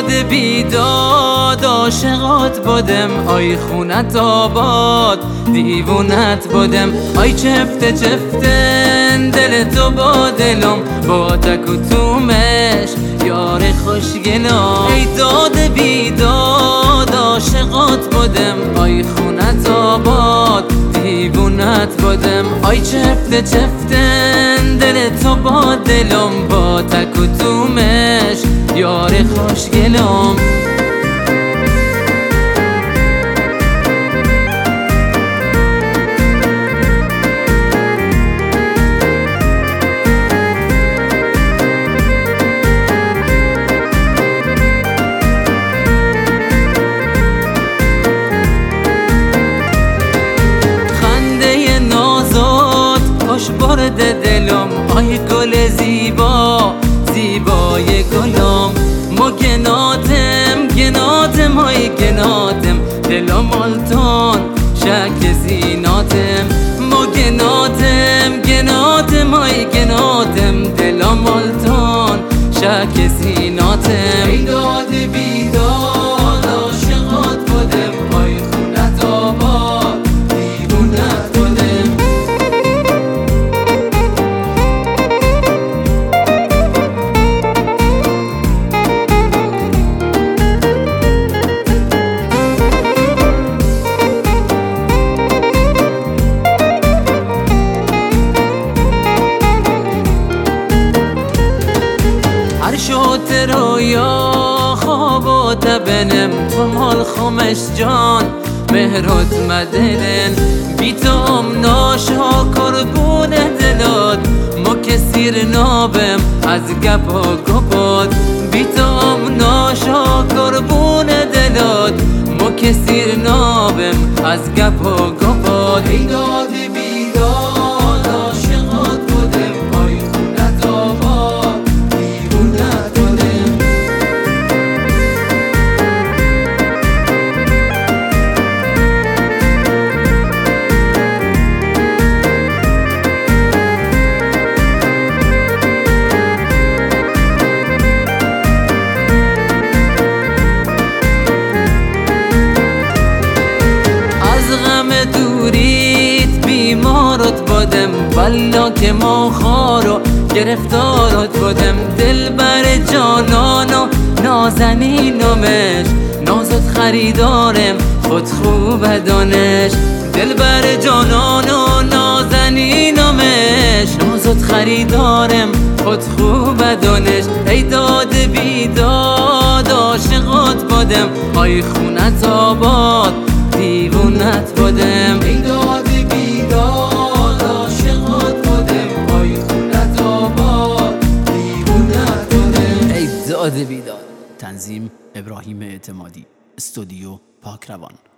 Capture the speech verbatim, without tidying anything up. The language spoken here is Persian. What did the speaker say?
داد بیداد عاشقات بودم، آی خونت آباد دیوونت بودم، آی چفته چفتن دل تو با دلم، با تک و تومش یار خوشگلم. ای داد بیداد عاشقات بودم، آی خونت آباد دیوونت بودم، آی چفته چفتن دل تو با دلم، با تک و تومش یار خوشگلم. خنده نازات خوش برد دلم، آی گل زیبا زیبای گلم. ما گناتم گناتم های گناتم، دلم مالتان شک زیناتم. ما گناتم گناتم های گناتم، دلم مالتان شک زیناتم. ای داد بیداد عاشقات بودم، آی خونت آباد دیوونت بودم. هر شوت رویا خوابات بنم، تو مال خمش جان مهرت مدنن، بی تو ام ناشا کربون دلات، ما کسیر نابم از گپ و گپات، بی تو ام ناشا کربون دلات، ما کسیر نابم از گپ و گپات. ای داد بیداد عاشقات بودم، آی خونت آباد دیوونت بودم. از غم دوریت بیمارت بودم، والا که ما خارو گرفتارت بودم. دل بر جانان و نازنینمش، نازت خریدارم خود خوب دانش. دل بر جانان و نازنینمش، نازت خریدارم خود خوب دانش. ای داد بیداد عاشقات بودم، آی خونت آباد دیوونت بودم. ای داد بیداد عاشقات بودم، آی خونت آباد دیوونت بودم. ای داد بیداد. تنظیم ابراهیم اعتمادی، استودیو پاکروان.